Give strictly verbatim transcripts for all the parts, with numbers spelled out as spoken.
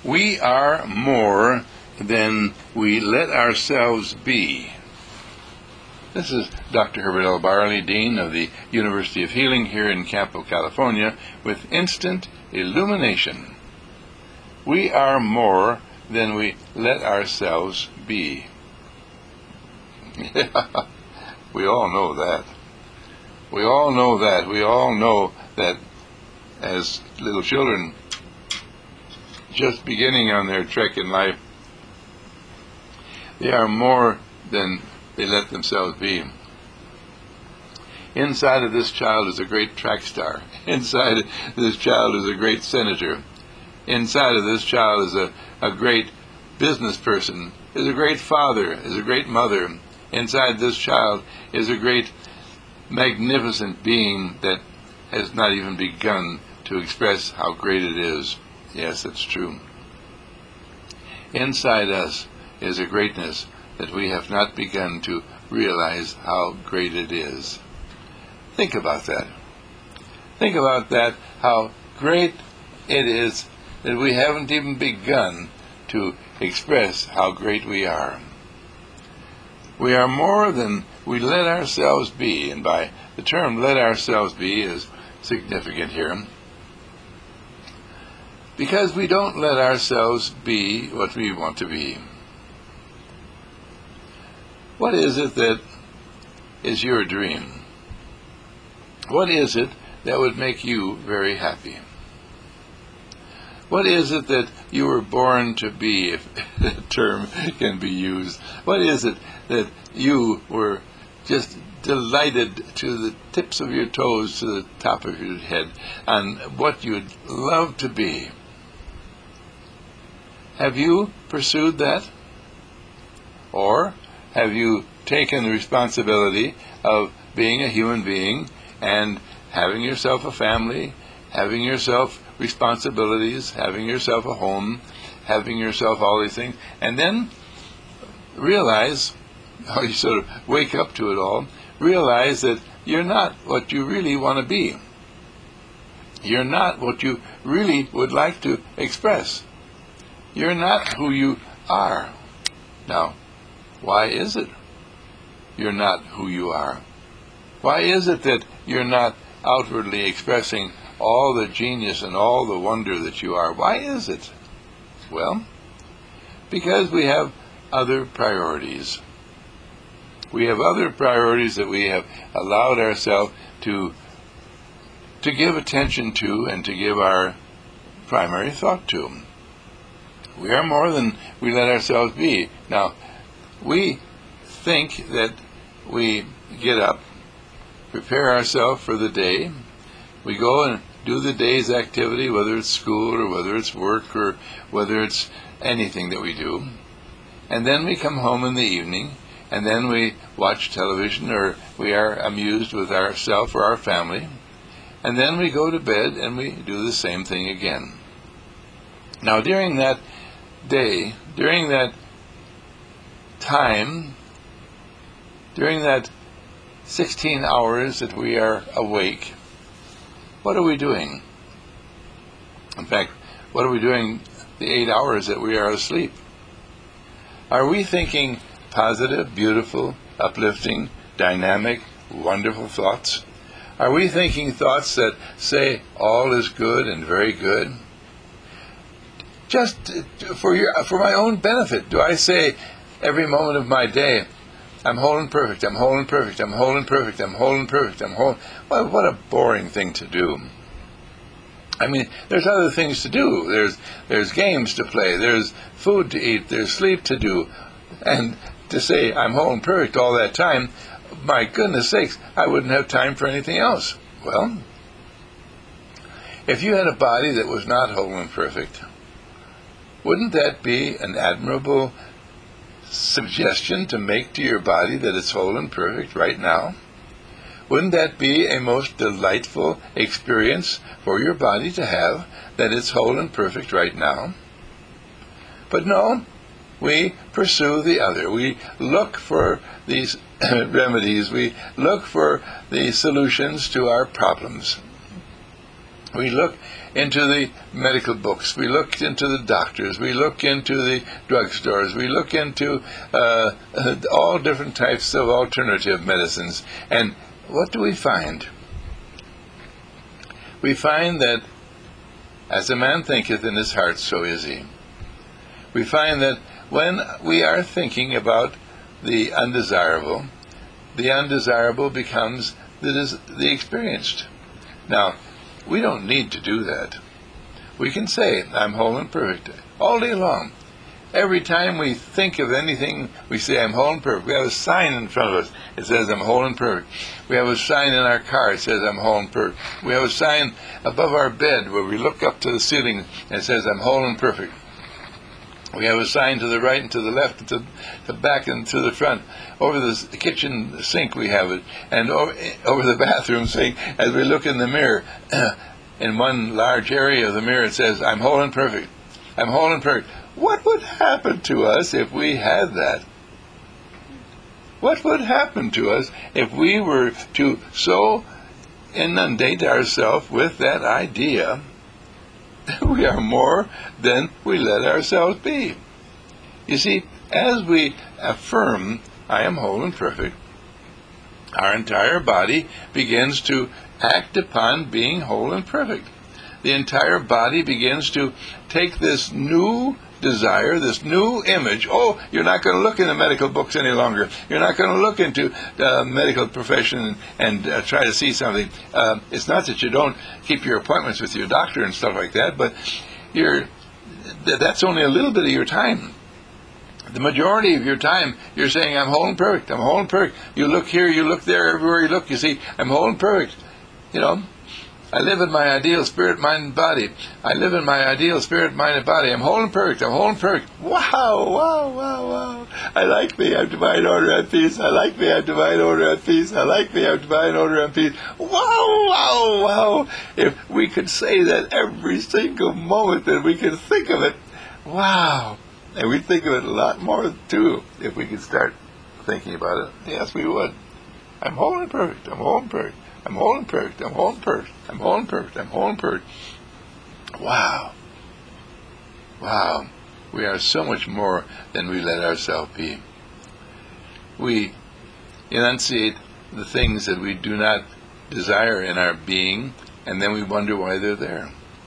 We are more than we let ourselves be. This is Doctor Herbert L. Barley, Dean of the University of Healing here in Campo, California, with instant illumination. We are more than we let ourselves be. We all know that. We all know that. We all know that as little children, just beginning on their trek in life, they are more than they let themselves be. Inside of this child is a great track star. Inside of this child is a great senator. Inside of this child is a, a great business person, is a great father, is a great mother. Inside this child is a great, magnificent being that has not even begun to express how great it is. Yes, that's true. Inside us is a greatness that we have not begun to realize how great it is. Think about that. Think about that, how great it is that we haven't even begun to express how great we are. We are more than we let ourselves be, and by the term let ourselves be is significant here, because we don't let ourselves be what we want to be. What is it that is your dream? What is it that would make you very happy? What is it that you were born to be, if that term can be used? What is it that you were just delighted to the tips of your toes, to the top of your head, on what you'd love to be? Have you pursued that? Or have you taken the responsibility of being a human being and having yourself a family, having yourself responsibilities, having yourself a home, having yourself all these things, and then realize, or you sort of wake up to it all, realize that you're not what you really want to be. You're not what you really would like to express. You're not who you are. Now, why is it you're not who you are? Why is it that you're not outwardly expressing all the genius and all the wonder that you are? Why is it? Well, because we have other priorities. We have other priorities that we have allowed ourselves to to give attention to and to give our primary thought to. We are more than we let ourselves be. Now, we think that we get up, prepare ourselves for the day, we go and do the day's activity, whether it's school or whether it's work or whether it's anything that we do, and then we come home in the evening, and then we watch television or we are amused with ourselves or our family, and then we go to bed and we do the same thing again. Now, during that day, during that time, during that sixteen hours that we are awake, what are we doing? In fact, what are we doing the eight hours that we are asleep? Are we thinking positive, beautiful, uplifting, dynamic, wonderful thoughts? Are we thinking thoughts that say all is good and very good? Just for your, for my own benefit, do I say every moment of my day, I'm whole and perfect, I'm whole and perfect, I'm whole and perfect, I'm whole and perfect, I'm whole. Well, what a boring thing to do. I mean, there's other things to do. There's there's games to play, there's food to eat, there's sleep to do. And to say I'm whole and perfect all that time, my goodness sakes, I wouldn't have time for anything else. Well, if you had a body that was not whole and perfect, wouldn't that be an admirable suggestion to make to your body that it's whole and perfect right now? Wouldn't that be a most delightful experience for your body to have, that it's whole and perfect right now? But no, we pursue the other. We look for these remedies. We look for the solutions to our problems. We look into the medical books, we look into the doctors, we look into the drugstores, we look into uh, all different types of alternative medicines. And what do we find? We find that as a man thinketh in his heart, so is he. We find that when we are thinking about the undesirable, the undesirable becomes the, des- the experienced. Now, we don't need to do that. We can say, I'm whole and perfect, all day long. Every time we think of anything, we say, I'm whole and perfect. We have a sign in front of us. It says, I'm whole and perfect. We have a sign in our car. It says, I'm whole and perfect. We have a sign above our bed where we look up to the ceiling and it says, I'm whole and perfect. We have a sign to the right and to the left and to the back and to the front. Over the kitchen sink we have it. And over, over the bathroom sink, as we look in the mirror, in one large area of the mirror it says, I'm whole and perfect. I'm whole and perfect. What would happen to us if we had that? What would happen to us if we were to so inundate ourselves with that idea that we are more than we let ourselves be? You see, as we affirm, I am whole and perfect, our entire body begins to act upon being whole and perfect. The entire body begins to take this new desire, this new image. Oh, you're not going to look in the medical books any longer. You're not going to look into the uh, medical profession and, and uh, try to see something. Uh, it's not that you don't keep your appointments with your doctor and stuff like that, but you're th- that's only a little bit of your time. The majority of your time, you're saying, I'm whole and perfect. I'm whole and perfect. You look here, you look there, everywhere you look, you see, I'm whole and perfect. You know, I live in my ideal spirit, mind, and body. I live in my ideal spirit, mind, and body. I'm whole and perfect. I'm whole and perfect. Wow, wow, wow, wow. I like me. I'm divine order and peace. I like me. I'm divine order and peace. I like me. I'm divine order and peace. Wow, wow, wow. If we could say that every single moment that we could think of it, wow. And we'd think of it a lot more, too, if we could start thinking about it. Yes, we would. I'm whole and perfect. I'm whole and perfect. I'm whole and perfect. I'm whole and perfect. I'm whole and perfect. I'm whole and perfect. Wow. Wow. We are so much more than we let ourselves be. We enunciate the things that we do not desire in our being, and then we wonder why they're there.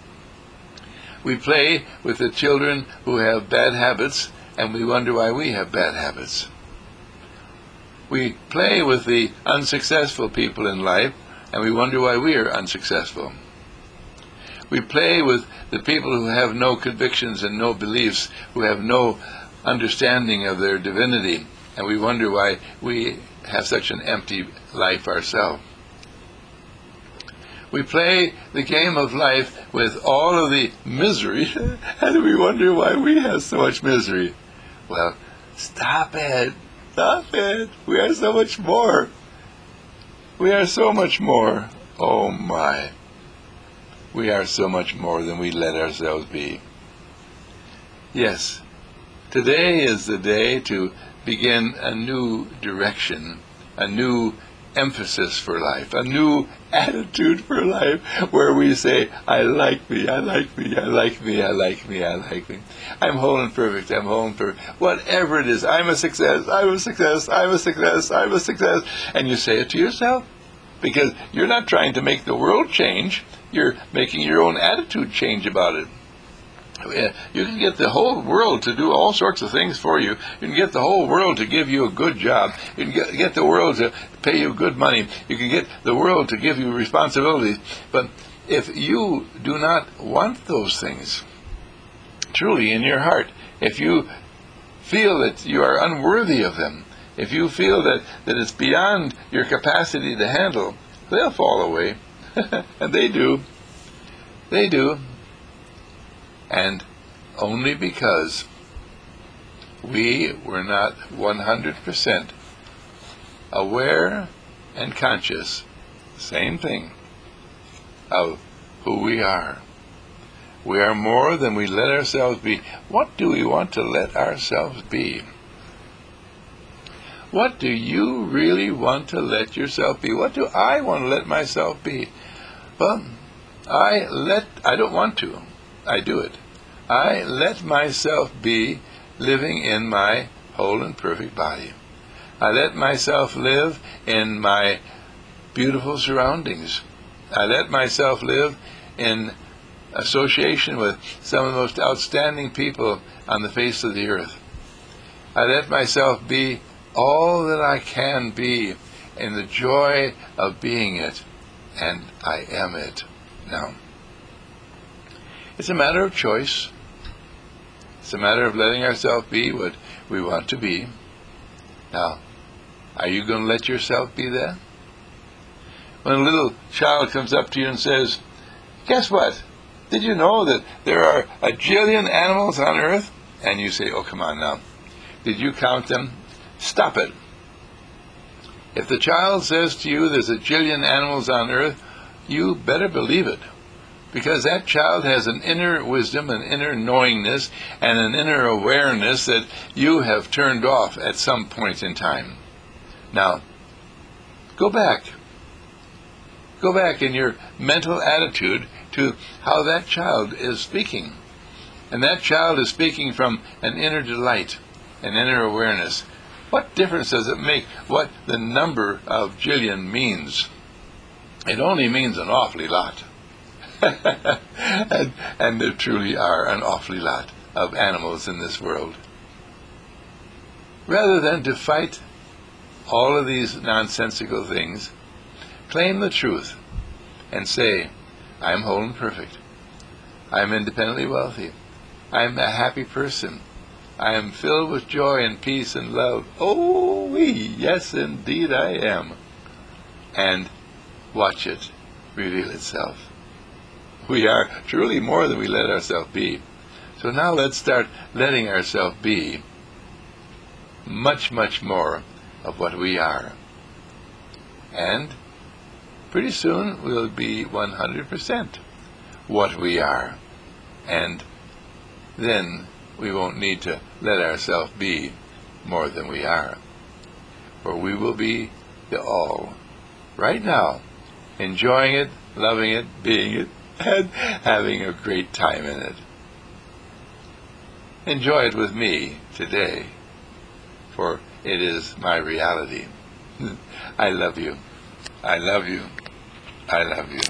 We play with the children who have bad habits, and we wonder why we have bad habits. We play with the unsuccessful people in life, and we wonder why we are unsuccessful. We play with the people who have no convictions and no beliefs, who have no understanding of their divinity, and we wonder why we have such an empty life ourselves. We play the game of life with all of the misery, and we wonder why we have so much misery. Well, stop it. Stop it. We are so much more. We are so much more. Oh my. We are so much more than we let ourselves be. Yes, today is the day to begin a new direction, a new emphasis for life, a new attitude for life, where we say, I like me, I like me, I like me, I like me, I like me. I'm whole and perfect, I'm whole and perfect. Whatever it is, I'm a success, I'm a success, I'm a success, I'm a success. And you say it to yourself, because you're not trying to make the world change, you're making your own attitude change about it. You can get the whole world to do all sorts of things for you. You can get the whole world to give you a good job. You can get, get the world to pay you good money. You can get the world to give you responsibilities. But if you do not want those things, truly in your heart, if you feel that you are unworthy of them, if you feel that, that it's beyond your capacity to handle, they'll fall away. And they do. They do. And only because we were not one hundred percent aware and conscious, same thing, of who we are. We are more than we let ourselves be. What do we want to let ourselves be? What do you really want to let yourself be? What do I want to let myself be? Well, I let, I don't want to, I do it. I let myself be living in my whole and perfect body. I let myself live in my beautiful surroundings. I let myself live in association with some of the most outstanding people on the face of the earth. I let myself be all that I can be in the joy of being it, and I am it now. It's a matter of choice. It's a matter of letting ourselves be what we want to be. Now, are you going to let yourself be that? When a little child comes up to you and says, guess what? Did you know that there are a jillion animals on earth? And you say, oh, come on now. Did you count them? Stop it. If the child says to you there's a jillion animals on earth, you better believe it. Because that child has an inner wisdom, an inner knowingness, and an inner awareness that you have turned off at some point in time. Now, go back. Go back in your mental attitude to how that child is speaking. And that child is speaking from an inner delight, an inner awareness. What difference does it make what the number of jillion means? It only means an awfully lot. and, and there truly are an awfully lot of animals in this world. Rather than to fight all of these nonsensical things, claim the truth and say, I am whole and perfect. I am independently wealthy. I am a happy person. I am filled with joy and peace and love. Oh, wee, yes, indeed I am. And watch it reveal itself. We are truly more than we let ourselves be. So now let's start letting ourselves be much, much more of what we are. And pretty soon we'll be one hundred percent what we are. And then we won't need to let ourselves be more than we are. For we will be the all. Right now, enjoying it, loving it, being it, and having a great time in it. Enjoy it with me today, for it is my reality. I love you. I love you. I love you.